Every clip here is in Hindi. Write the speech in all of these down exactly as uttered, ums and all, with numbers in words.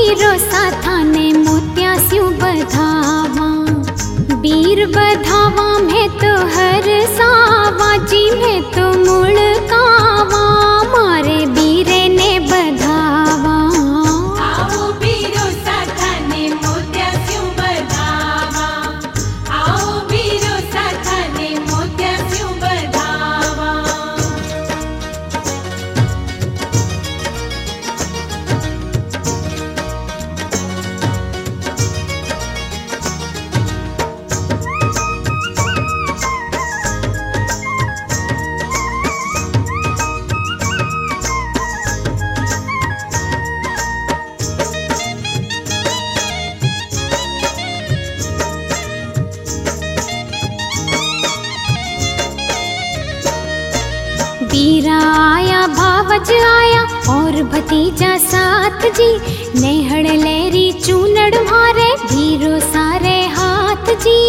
बीरो साथाने मोत्या स्यूं बधावा, बीर बधावा में तो हर सावा जी में तो मुड़कावा, मारे बीरे ने बधावा। आओ बीरो साथाने मोत्या स्यूं बधावा, आओ बीरो साथाने मोत्या स्यूं बधावा। बीरा आया भावज आया और भतीजा साथ जी, नेहड़ लेरी चूनड़ मारे बीरो सारे हाथ जी।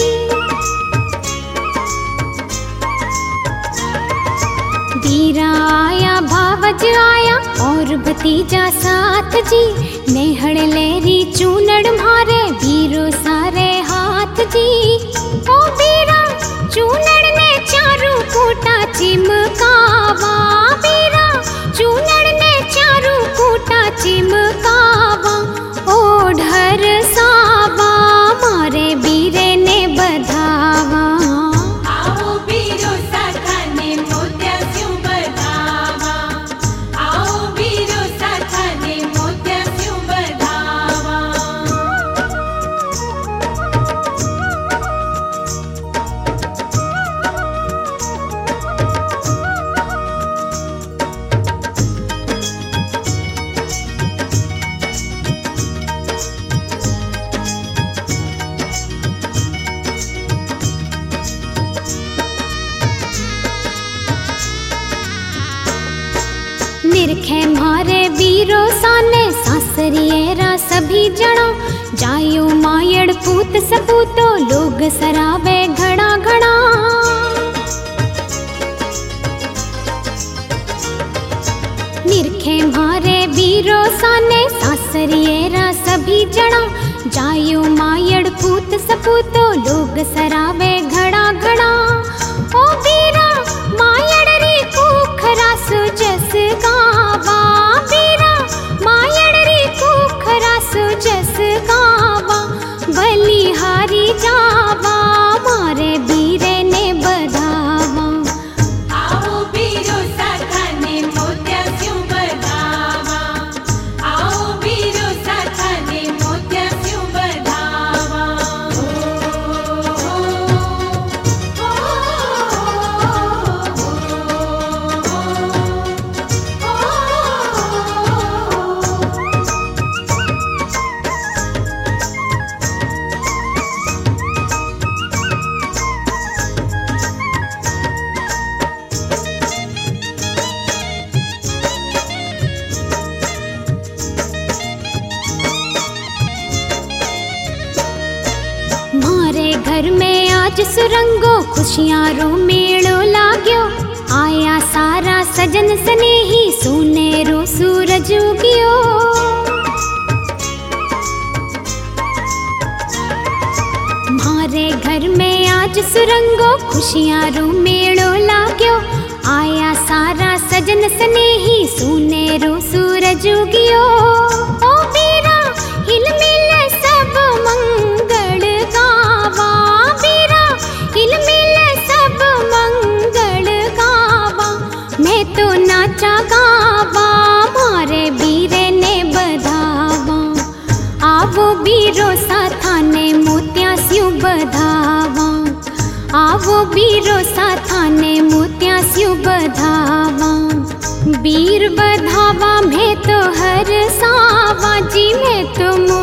बीरा आया भावज आया और भतीजा साथ जी, नेहड़ लेरी चूनड़ मारे बीरो सारे हाथ जी। ओ बीरा चूनड़ ने चारू कूटा चिमकावा, बीरा चूनड़ ने चारू कूटा चिमकावा, ओढ़र सावा मारे बीरे ने बधावा। आओ बीरो साथाने मोत्या स्यूं बधावा, आओ बीरो साथाने मोत्या स्यूं बधावा। निरखे मारे बीरो साने सासरिएरा सभी जणा, जायो मायड़ पूत सपूतो लोग सरावे घड़ा घड़ा। निरखे मारे बीरो साने सासरिएरा सभी जणा, जायो मायड़ पूत सपूतो लोग सरावे घड़ा घड़ा। ओ बीरा मायड़ री कूख रास जस गावा, बीरा मायड़ री कूख रास जस गावा, बलिहारी जावा मारे बीरे ने बधावा। आओ बीरो साथाने मोत्या स्यूं बधावा, आओ बीरो साथाने मोत्या स्यूं बधावा। मारे घर में आज सुरंगो खुशियां रो मेड़ो लाग्यो, आया सारा सजन स्नेही सुनेरो सूरज उगियो। मारे घर में आज सुरंगो खुशियां रो मेड़ो लाग्यो, आया सारा सजन स्नेही सुनेरो सूरज उगियो। ओ बीरा हिल मिल सब मंगल गावा, बीरा हिल मिल सब मंगल गावा, मैं तो नाचा गावा मारे बीरे ने बधावा। आवो बीरो साथाने मोत्या स्यूं बधावा, आवो बीरो साथाने मोत्या स्यूं बधावा। बीर बधावा में तो हर सावा जी में तो